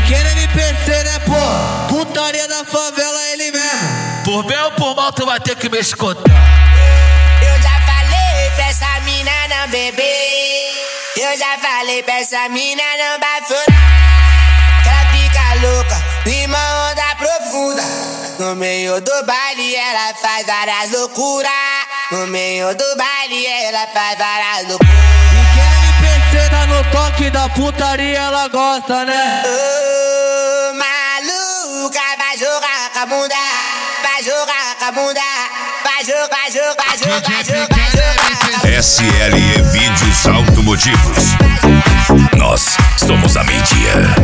quem MPC, né, pô? Putaria da favela, ele mesmo. Por bem ou por mal, tu vai ter que me escutar. Eu já falei pra essa mina não beber. Eu já falei pra essa mina não bafurar. Que ela fica louca, numa onda profunda. No meio do baile ela faz várias loucuras. No meio do baile ela faz várias loucuras. E quem MPC tá no toque da putaria, ela gosta, né? Ô, maluca, vai jogar com a bunda. Vai jogar com a bunda. Vai jogar, jogar, jogar, jogar, jogar. SLE Vídeos Automotivos. Nós somos a mídia.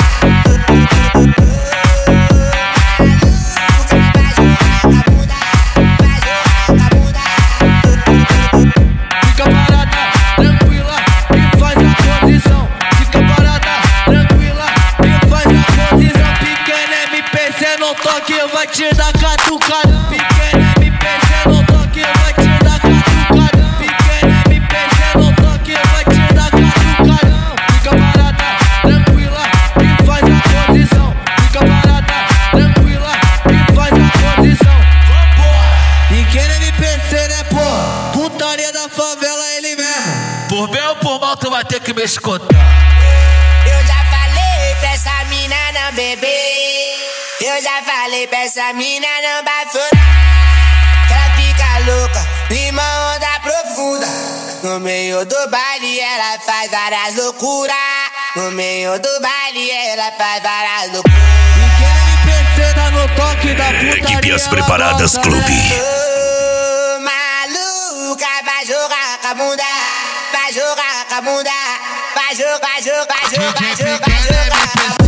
Fica parada, tranquila, e faz a posição. Fica parada, tranquila, e faz a posição. Pequeno MPC no toque, vai te dar catucada. Pequeno MPC no toque, vai te dar catucada. Pequeno MPC no toque, vai te dar catucada. Fica parada, tranquila, e faz a posição. Fica parada, tranquila, e faz a posição. E quem MPC, né, pô? Putaria da favela, ele mesmo. Por bem ou por mal, tu vai ter que me escutar. Eu já falei pra essa mina não beber. Eu já falei pra essa mina não bafurar. Que ela fica louca, numa onda profunda. No meio do baile ela faz várias loucuras. No meio do baile ela faz várias loucuras. E quem MPC tá no toque da putaria, Equipes ela Preparadas gosta, Clube. né? Ô, maluca, vai jogar com a bunda. Vai jogar com a bunda. Vai jogar, jogar, jogar, jogar, jogar.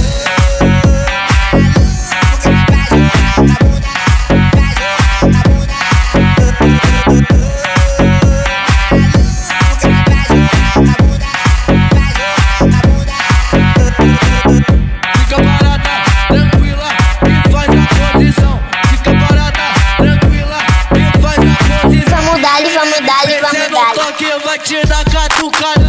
Fica parada, tranquila, e faz a posição. Fica parada, tranquila, e faz a posição. Vamos dar, vamos dar, vamos MPC no dar. toque, vai te dar catucada.